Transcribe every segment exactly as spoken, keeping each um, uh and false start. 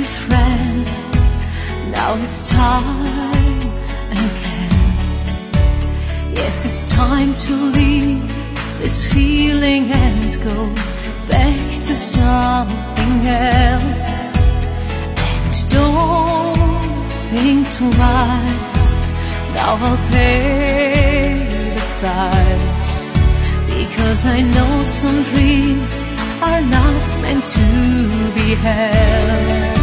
my friend, now it's time again. Yes, it's time to leave this feeling and go back to something else. And don't think twice, now I'll pay the price, because I know some dreams are not meant to be held.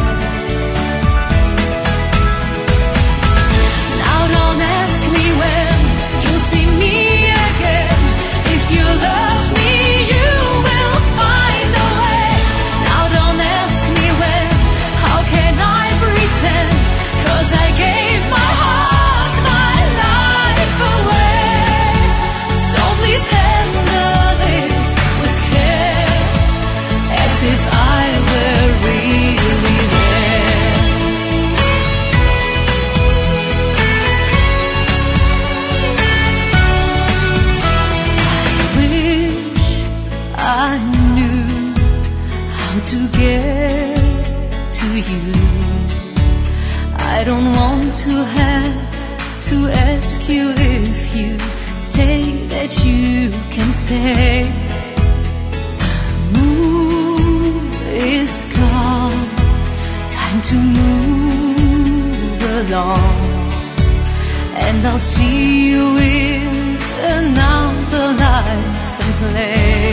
Now don't ask me when you'll see me again. If you love me, you will find a way. Now don't ask me when, how can I pretend? 'Cause I gave my heart, my life away. So please handle it with care, as if I were really there. I wish I knew how to get to you. I don't want to have to ask you if you say that you can stay. The moon is gone, time to move along, and I'll see you in another life and play.